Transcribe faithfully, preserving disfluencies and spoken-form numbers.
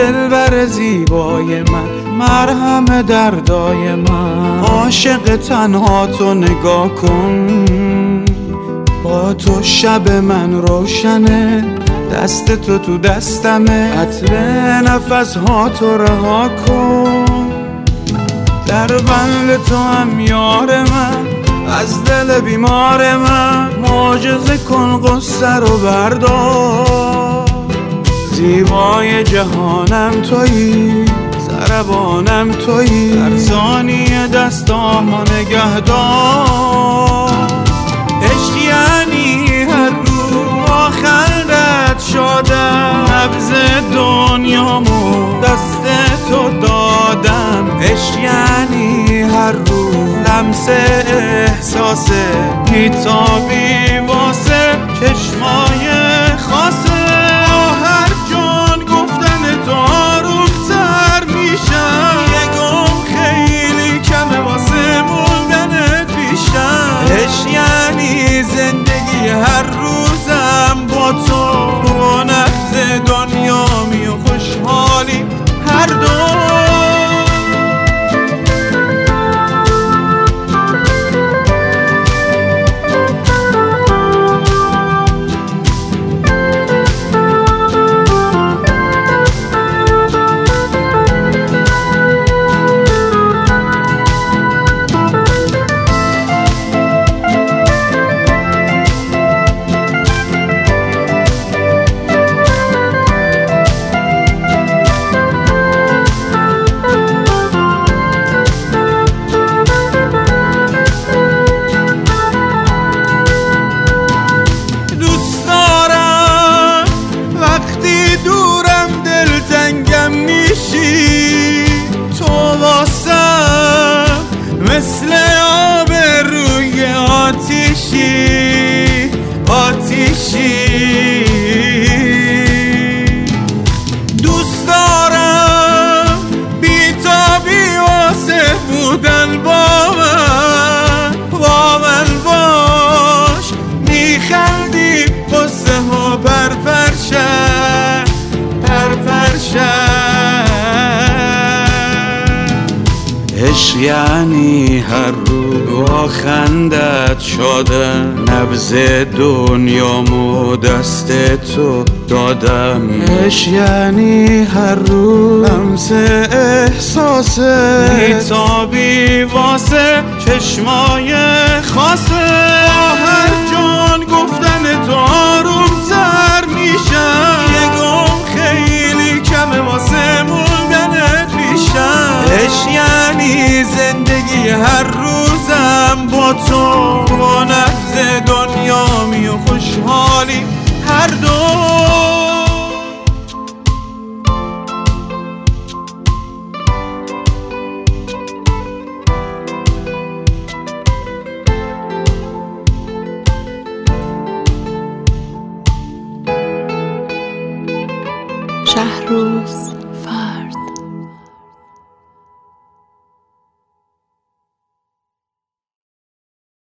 دلبر زیبای من، مرهم دردای من. عاشق تنها تو نگاه کن، با تو شب من روشنه، دست تو تو دستمه، عطر نفس ها تو رها کن. در بند تو هم یار من، از دل بیمار من، معجزه کن قصه رو بردار. زیبای جهانم تویی، سربانم تویی، در ثانیه دستامو نگهدار. عشق یعنی هر رو با خندت شدم، نبض دنیامو دست تو دادم. عشق یعنی هر روز لمس احساس بیتابی واسه چشمای خاصه. هر جان گفتن تو آروم‌تر میشم، یه گم خیلی کمه واسه موندنت پیشم. عشق یعنی زندگی هر روزم با تو، با نفس دنیامی و خوشحالی هر دو. مثل آب روی آتیشی آتیشی، دوست دارم بیتابی واسه بودن با من. با من باش میخندی قصه ها پرپرشن پرپرشن. عشق یعنی هر رو با خندت شدم، نبض دنیامو دست تو دادم. عشق یعنی هر رو لمس احساس بیتابی واسه چشمای خاصه. هر جان گفتن تو آروم‌تر میشم، یه گم خیلی کمه واسه موندنت پیشم. عشق یعنی زندگی هر روزم با تو، با نبض دنیامی و خوشحالی هر دو. شهروز